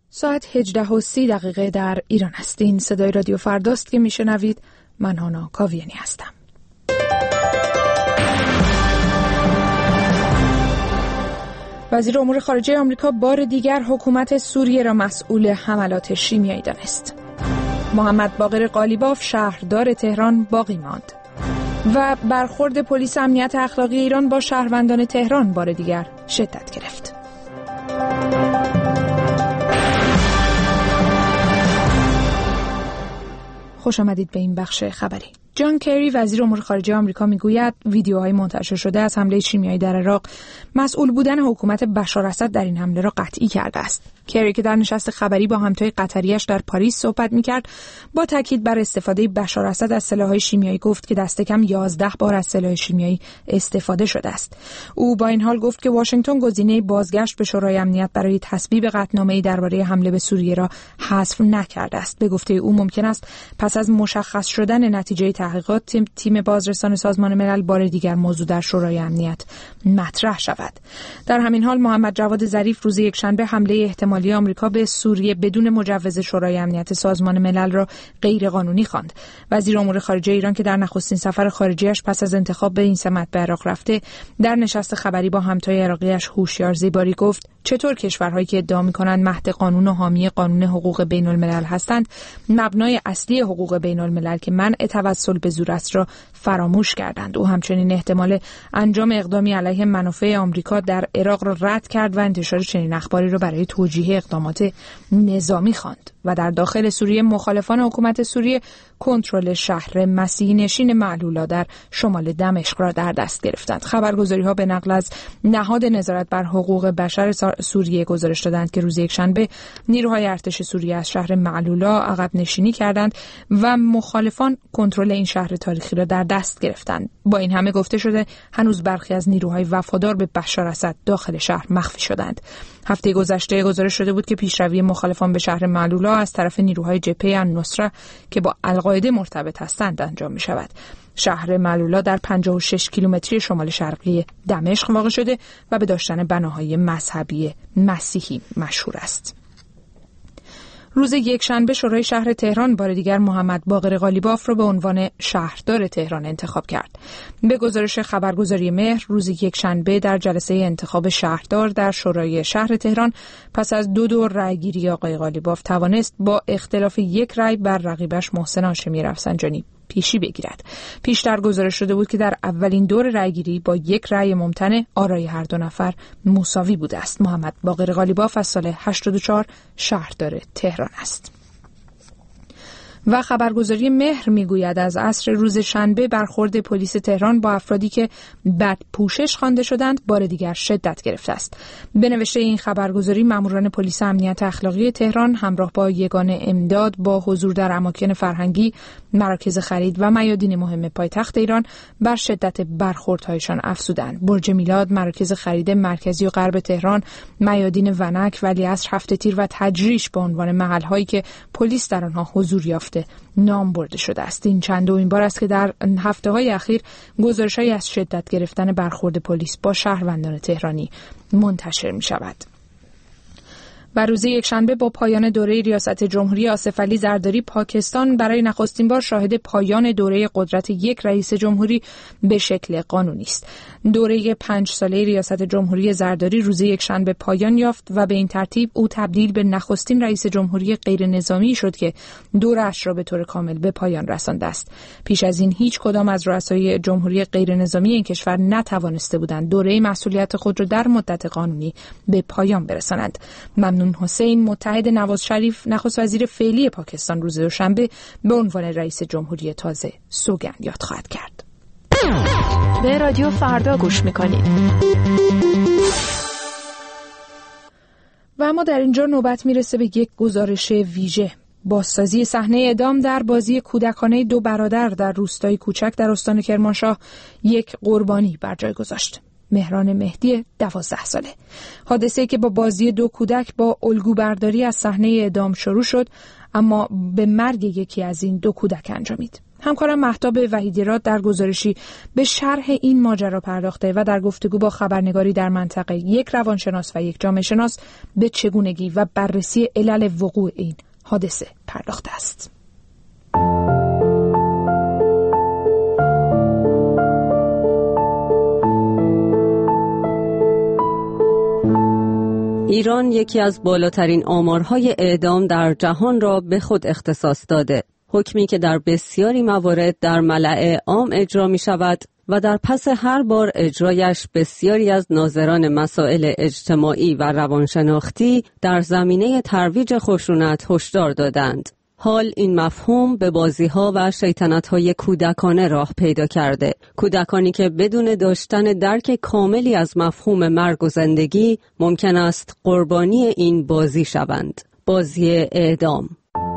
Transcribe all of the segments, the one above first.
ساعت 18:30 در ایران است. این صدای رادیو فرداست که میشنوید. من هانا کاویانی هستم. وزیر امور خارجه آمریکا بار دیگر حکومت سوریه را مسئول حملات شیمیایی دانست. محمد باقر قالیباف شهردار تهران باقی ماند. و برخورد پلیس امنیت اخلاقی ایران با شهروندان تهران بار دیگر شدت گرفت. خوش آمدید به این بخش خبری. جان کری وزیر امور خارجه آمریکا میگوید ویدیوهای منتشر شده از حمله شیمیایی در عراق مسئول بودن حکومت بشار اسد در این حمله را قطعی کرده است. کری که در نشست خبری با همتای قطریش در پاریس صحبت می‌کرد، با تاکید بر استفاده بشار اسد از سلاح‌های شیمیایی گفت که دست کم 11 بار از سلاح شیمیایی استفاده شده است. او با این حال گفت که واشنگتن گزینه بازگشت به شورای امنیت برای تصویب قطعنامه‌ای درباره حمله به سوریه را حذف نکرده است. به گفته او ممکن است پس از مشخص شدن نتیجه تحقیقات تیم بازرسان سازمان ملل بار دیگر موضوع در شورای امنیت مطرح شود. در همین حال محمد جواد ظریف روز یکشنبه حمله احتمالی آمریکا به سوریه بدون مجوز شورای امنیت سازمان ملل را غیر قانونی خواند. وزیر امور خارجه ایران که در نخستین سفر خارجیش پس از انتخاب به این سمت به عراق رفته، در نشست خبری با همتای عراقیش هوشیار زیباری گفت چطور کشورهایی که ادعا می‌کنند مهد قانون و حامی قانون حقوق بین‌الملل هستند، مبنای اصلی حقوق بین‌الملل که منع توسل به زور است را فراموش کردند. او همچنین احتمال انجام اقدامی علیه منافع آمریکا در عراق را رد کرد و انتشار چنین اخباری را برای توجیه اقدامات نظامی خواند. و در داخل سوریه مخالفان حکومت سوریه کنترل شهر مسیحی نشین معلولا در شمال دمشق را در دست گرفتند. خبرگزاری‌ها به نقل از نهاد نظارت بر حقوق بشر سوریه گزارش دادند که روز یکشنبه نیروهای ارتش سوریه از شهر معلولا عقب نشینی کردند و مخالفان کنترل این شهر تاریخی را در دست گرفتند. با این همه گفته شده هنوز برخی از نیروهای وفادار به بشار اسد داخل شهر مخفی شدند. هفته گذشته گزارش شده بود که پیشروی مخالفان به شهر معلولا از طرف نیروهای جبهه النصره که با القاعده مرتبط هستند انجام می شود. شهر معلولا در 56 کیلومتری شمال شرقی دمشق واقع شده و به داشتن بناهای مذهبی مسیحی مشهور است. روز یکشنبه شورای شهر تهران بار دیگر محمد باقر قالیباف را به عنوان شهردار تهران انتخاب کرد. به گزارش خبرگزاری مهر روز یکشنبه در جلسه انتخاب شهردار در شورای شهر تهران پس از 2 دور رأیگیری آقای قالیباف توانست با اختلاف 1 رأی بر رقیبش محسن هاشمی رفسنجانی پیشی بگیرد. پیشتر گزارش شده بود که در اولین دور رأیگیری با 1 رأی ممتنع آرای هر 2 نفر مساوی بوده است. محمد باقر قالیباف از سال 84 شهردار تهران است. و خبرگزاری مهر میگوید از عصر روز شنبه برخورد پلیس تهران با افرادی که بدپوشش خوانده شدند بار دیگر شدت گرفته است. به نوشته این خبرگزاری ماموران پلیس امنیت اخلاقی تهران همراه با یگان امداد با حضور در اماکن فرهنگی، مراکز خرید و میادین مهم پایتخت ایران بر شدت برخوردهایشان افزودند. برج میلاد، مراکز خرید مرکزی و غرب تهران، میادین ونک، ولیعصر، هفته تیر و تجریش به عنوان محل‌هایی که پلیس در آنها حضور یافته نام برده شده است. این چندمین بار است که در هفته‌های اخیر گزارش‌هایی از شدت گرفتن برخورد پلیس با شهروندان تهرانی منتشر می‌شود. و روز یکشنبه با پایان دوره ریاست جمهوری آصف علی زرداری، پاکستان برای نخستین بار شاهد پایان دوره قدرت یک رئیس جمهوری به شکل قانونی است. دوره 5 ساله ریاست جمهوری زرداری روز یکشنبه پایان یافت و به این ترتیب او تبدیل به نخستین رئیس جمهوری غیر نظامی شد که دوره‌اش را به طور کامل به پایان رسانده است. پیش از این هیچ کدام از رؤسای جمهوری غیر نظامی این کشور نتوانسته بودند دوره مسئولیت خود را در مدت قانونی به پایان برسانند. ممنون حسین، متحد نواز شریف، نخست وزیر فعلی پاکستان، روز دوشنبه به عنوان رئیس جمهوری تازه سوگند یاد خواهد کرد. به رادیو فردا گوش میکنید. و اما در اینجا نوبت میرسه به یک گزارش ویژه. بازسازی صحنه اعدام در بازی کودکانه 2 برادر در روستای کوچک در استان کرمانشاه یک قربانی بر جای گذاشت. مهران مهدی 12 ساله. حادثه‌ای که با بازی 2 کودک با الگو برداری از صحنه اعدام شروع شد، اما به مرگ یکی از این 2 کودک انجامید. همکارم مهتاب وحیدی‌راد در گزارشی به شرح این ماجرا پرداخته و در گفتگو با خبرنگاری در منطقه، یک روانشناس و یک جامعه شناس به چگونگی و بررسی علل وقوع این حادثه پرداخته است. ایران یکی از بالاترین آمارهای اعدام در جهان را به خود اختصاص داده. حکمی که در بسیاری موارد در ملأ عام اجرا می شود و در پس هر بار اجرایش بسیاری از ناظران مسائل اجتماعی و روانشناختی در زمینه ترویج خشونت هشدار دادند. حال این مفهوم به بازی‌ها و شیطنت‌های کودکانه راه پیدا کرده. کودکانی که بدون داشتن درک کاملی از مفهوم مرگ و زندگی ممکن است قربانی این بازی شوند. بازی اعدام.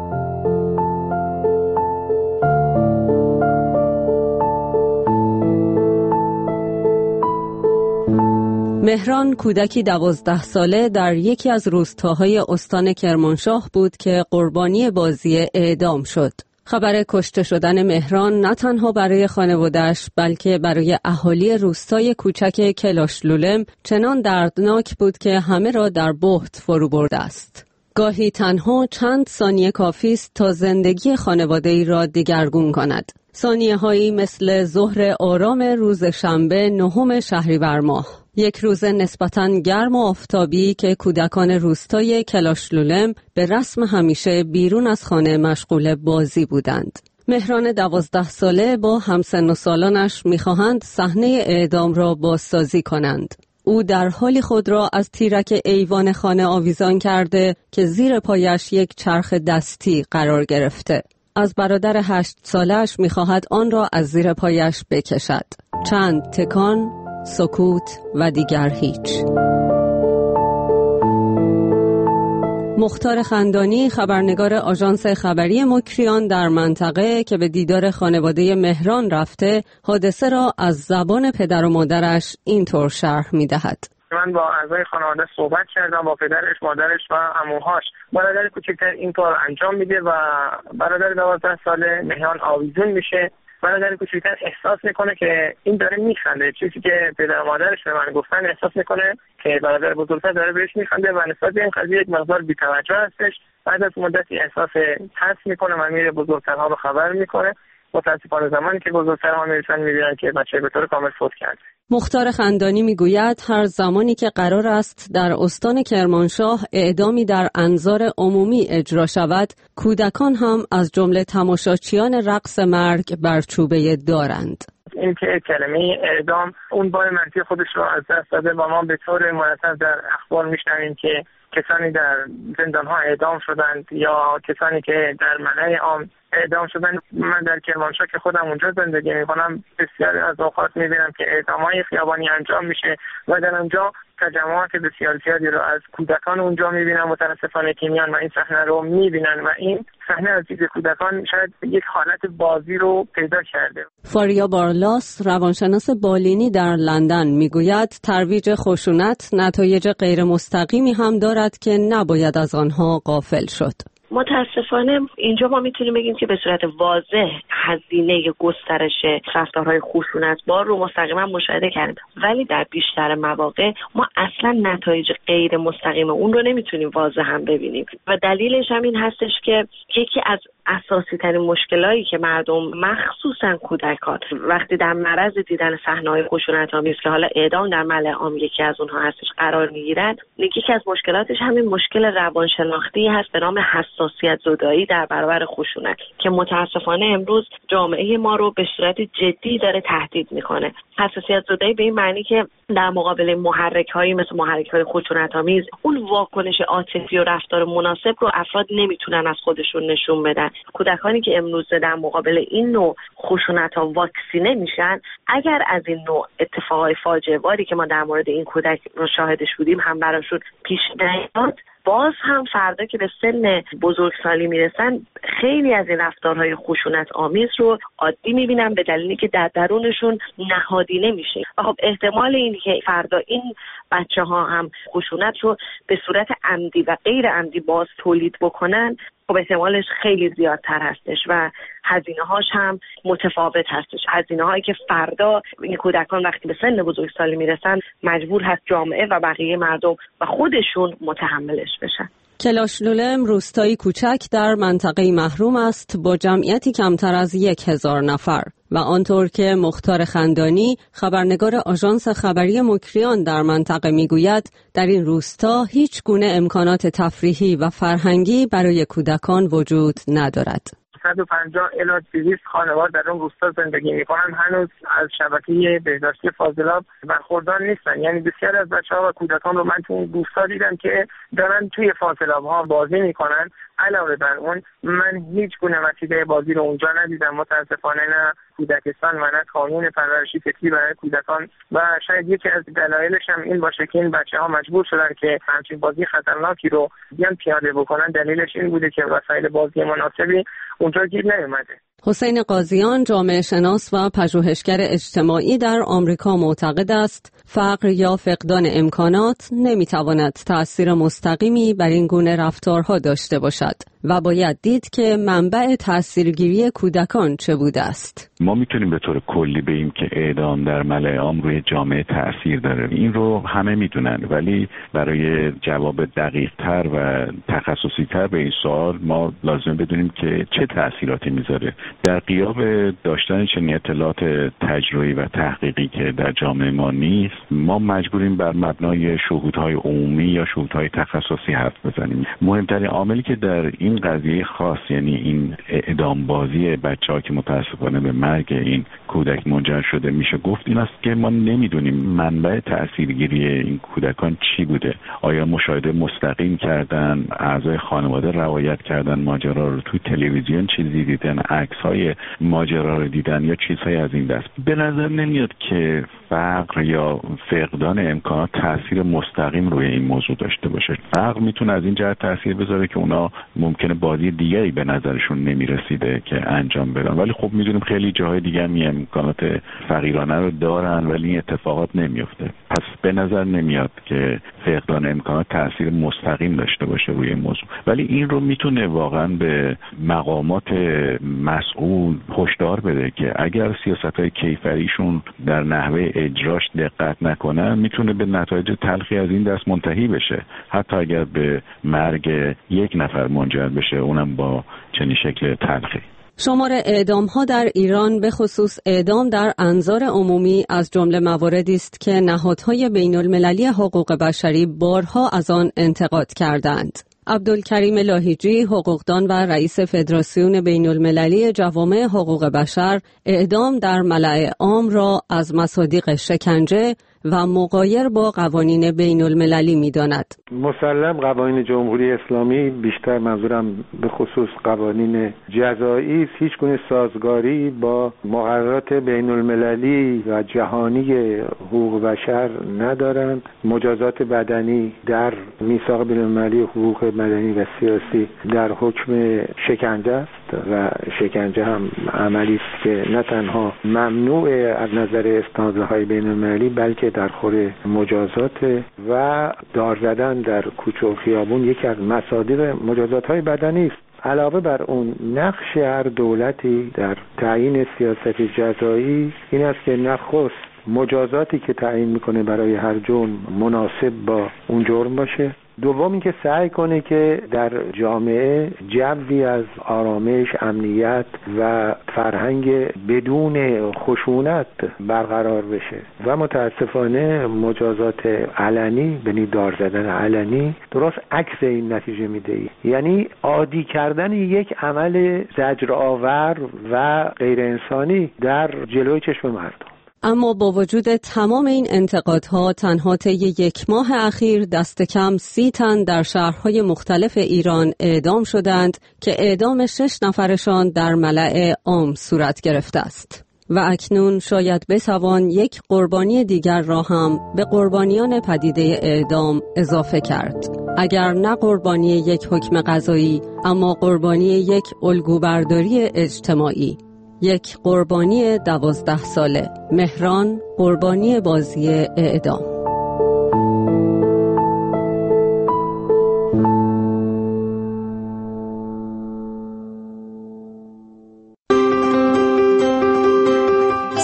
مهران کودکی 12 ساله در یکی از روستاهای استان کرمانشاه بود که قربانی بازی اعدام شد. خبر کشته شدن مهران نه تنها برای خانواده‌اش بلکه برای اهالی روستای کوچک کلاشلولم چنان دردناک بود که همه را در بهت فرو برده است. گاهی تنها چند ثانیه کافی است تا زندگی خانواده‌ای را دگرگون کند. ثانیه‌هایی مثل ظهر آرام روز شنبه 9 شهریور ماه. یک روز نسبتاً گرم و آفتابی که کودکان روستای کلاشلولم به رسم همیشه بیرون از خانه مشغول بازی بودند. مهران 12 ساله با همسن و سالانش می‌خواهند صحنه اعدام را بازسازی کنند. او در حالی خود را از تیرک ایوان خانه آویزان کرده که زیر پایش یک چرخ دستی قرار گرفته. از برادر 8 سالش می‌خواهد آن را از زیر پایش بکشد. چند تکان، سکوت و دیگر هیچ. مختار خندانی، خبرنگار آژانس خبری مکریان در منطقه که به دیدار خانواده مهران رفته، حادثه را از زبان پدر و مادرش اینطور شرح می‌دهد. من با اعضای خانواده صحبت کردم، با پدرش، مادرش و عموهاش. برادر کوچکتر این کار انجام میده و برادر 12 ساله مهران آویزون میشه. برادر کوچکتر احساس میکنه که این داره میخنده، چیزی که پدر و مادرش به من گفتن، احساس میکنه که برادر بزرگتر داره بهش میخنده و نسبت به این قضیه یک مقدار بی‌توجه هستش. بعد از مدتی احساس ترس میکنه و میره بزرگترها رو خبر میکنه. متاسفانه زمانی که بزرگترها میرسن میبینن که بچه به طور کامل فوت کرده. مختار خندانی میگوید هر زمانی که قرار است در استان کرمانشاه اعدامی در انظار عمومی اجرا شود، کودکان هم از جمله تماشاچیان رقص مرگ بر چوبه دارند. این که کلمه اعدام اون بار منفی خودش رو از دست داده و ما به طور مرتب در اخبار میشنویم که کسانی در زندان‌ها اعدام شدند یا کسانی که در ملأ عام اعدام شدن. من در کرمانشاه که خودم اونجا زندگی میکنم بسیار از اوقات میبینم که اعدام‌های خیابانی انجام میشه و در اونجا تجمعات بسیار زیادی رو از کودکان اونجا میبینم متاسفانه که میان و این صحنه رو میبینن و این صحنه از دید کودکان شاید یک حالت بازی رو پیدا کرده. فاریا بارلاس، روانشناس بالینی در لندن، میگوید ترویج خشونت نتایج غیر مستقیمی هم دارد که نباید از آنها غافل شد. متاسفانه اینجا ما میتونیم بگیم که به صورت واضح هزینه گسترش رفتارهای خشونتبار رو مستقیما مشاهده کردیم، ولی در بیشتر مواقع ما اصلا نتایج غیر مستقیم اون رو نمیتونیم واضح هم ببینیم و دلیلش هم این هستش که یکی از اساسی ترین مشکلاتی که مردم مخصوصا کودکان وقتی در معرض دیدن صحنه‌های خشونت‌آمیز که حالا اعدام در ملأ عام یکی از اونها هستش قرار میگیرن، یکی از مشکلاتش همین مشکل روانشناختی هست به نام حساسیت زدایی در برابر خشونت که متاسفانه امروز جامعه ما رو به صورت جدی داره تهدید میکنه. حساسیت زدایی به این معنی که در مقابل محرک‌هایی مثل محرک‌های خشونت‌آمیز اون واکنش عاطفی و رفتار مناسب رو افراد نمیتونن از خودشون نشون بدن. کودکانی که امروز در مقابل این نوع خشونت‌ها واکسینه میشن، اگر از این نوع اتفاقای فاجعه باری که ما در مورد این کودک رو شاهدش بودیم هم براشون پیش نیاد، باز هم فردا که به سن بزرگسالی میرسن خیلی از این رفتارهای خشونت آمیز رو عادی میبینن به دلیلی که در درونشون نهادینه میشه. خب احتمال این که فردا این بچه ها هم خشونت رو به صورت عمدی و غیر عمدی باز تولید بکنن خب احتمالش خیلی زیادتر هستش و هزینه هاش هم متفاوت هستش. هزینه هایی که فردا این کودکان وقتی به سن بزرگسالی میرسن مجبور هست جامعه و بقیه مردم و خودشون متحملش بشن. کلاشلولم روستایی کوچک در منطقه محروم است با جمعیتی کمتر از 1000 نفر و آنطور که مختار خندانی خبرنگار آژانس خبری مکریان در منطقه میگوید در این روستا هیچ گونه امکانات تفریحی و فرهنگی برای کودکان وجود ندارد. 150 الی 200 خانوار در اون روستا زندگی میکنن، هنوز از شبکه بهداشتی فاضلاب برخوردار نیستن. یعنی بسیار از بچه‌ها و کودکان رو من تو اون روستا دیدم که دارن توی فاضلاب‌ها بازی میکنن. علاوه بر اون من هیچ گونه وسیله بازی رو اونجا ندیدم، متاسفانه نه کودکستان و نه کانون پرورشی طفلی برای کودکان و شاید یکی از دلایلش هم این باشه که این بچه‌ها مجبور شدن که همچین بازی خطرناکی رو بیان پیاده بکنن. دلیلش این بوده که وسایل بازی مناسبی اونجا گیر نیومده. حسین قاضیان جامعه شناس و پژوهشگر اجتماعی در آمریکا معتقد است فقر یا فقدان امکانات نمیتواند تأثیر مستقیمی بر این گونه رفتارها داشته باشد و باید دید که منبع تأثیرگیری کودکان چه بوده است. ما میتونیم به طور کلی بگیم که اعدام در ملأ عام روی جامعه تأثیر داره. این رو همه میدونن، ولی برای جواب دقیق‌تر و تخصصی‌تر به این سوال ما لازم بدونیم که چه تأثیراتی میذاره. در غیاب داشتن چنین اطلاعات تجربی و تحقیقی که در جامعه ما نیست، ما مجبوریم بر مبنای شهودهای عمومی یا شهودهای تخصصی حرف بزنیم. مهمترین عاملی که در این قضیه خاص، یعنی این اعدام بازی بچه‌ها که متاسفانه به مرگ این کودک منجر شده، میشه گفت این است که ما نمیدونیم منبع تأثیرگیری این کودکان چی بوده. آیا مشاهده مستقیم کردن، اعضای خانواده روایت کردن ماجرا رو، تو تلویزیون چیزی دیدن، عکس‌های ماجرا رو دیدن یا چیزهای از این دست؟ به نظر نمیاد که فقر یا فقدان امکانات تأثیر مستقیم روی این موضوع داشته باشه. فقر میتونه از این جهت تأثیر بذاره که اونا ممکنه بازی دیگری به نظرشون نمیرسیده که انجام بدن، ولی خب میدونیم خیلی جاهای دیگه هم امکانات فقیرانه رو دارن ولی این اتفاقات نمیفته. پس به نظر نمیاد که فقدان امکانات تأثیر مستقیم داشته باشه روی موضوع، ولی این رو میتونه واقعا به مقامات مسئول هشدار بده که اگر سیاست‌های کیفریشون در نحوه اجراش دقت نکنن میتونه به نتایج تلخی از این دست منتهی بشه، حتی اگر به مرگ یک نفر منجر بشه، اونم با چنین شکل تلخی. شمار اعدام‌ها در ایران به خصوص اعدام در انظار عمومی از جمله مواردی است که نهادهای بین‌المللی حقوق بشری بارها از آن انتقاد کردند. عبدالکریم لاهیجی، حقوقدان و رئیس فدراسیون بین‌المللی جوامع حقوق بشر، اعدام در ملأ عام را از مصادیق شکنجه و مغایر با قوانین بین‌المللی می‌داند. مسلم قوانین جمهوری اسلامی، بیشتر منظورم به خصوص قوانین جزایی، هیچ گونه سازگاری با مقررات بین‌المللی و جهانی حقوق بشر ندارند. مجازات بدنی در میثاق بین‌المللی حقوق مدنی و سیاسی در حکم شکنجه است و شکنجه هم عملی است که نه تنها ممنوع از نظر استانداردهای بین‌المللی بلکه در خور مجازات و دار زدن در کوچه و خیابون یکی از مصادیق مجازات‌های بدنی است. علاوه بر اون نقش هر دولتی در تعیین سیاست جزایی این است که نخست مجازاتی که تعیین میکنه برای هر جرم مناسب با اون جرم باشه. دوم اینکه سعی کنه که در جامعه جوی از آرامش، امنیت و فرهنگ بدون خشونت برقرار بشه و متاسفانه مجازات علنی، یعنی دار زدن علنی، درست عکس این نتیجه میده، یعنی عادی کردن یک عمل زجرآور و غیر انسانی در جلوی چشم مردم. اما با وجود تمام این انتقادها تنها طی یک ماه اخیر دست کم 30 تن در شهرهای مختلف ایران اعدام شدند که اعدام 6 نفرشان در ملأ عام صورت گرفته است. و اکنون شاید بتوان یک قربانی دیگر را هم به قربانیان پدیده اعدام اضافه کرد. اگر نه قربانی یک حکم قضایی، اما قربانی یک الگوبرداری اجتماعی. یک قربانی 12 ساله، مهران، قربانی بازی اعدام.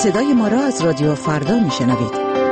صدای ما را از رادیو فردا میشنوید.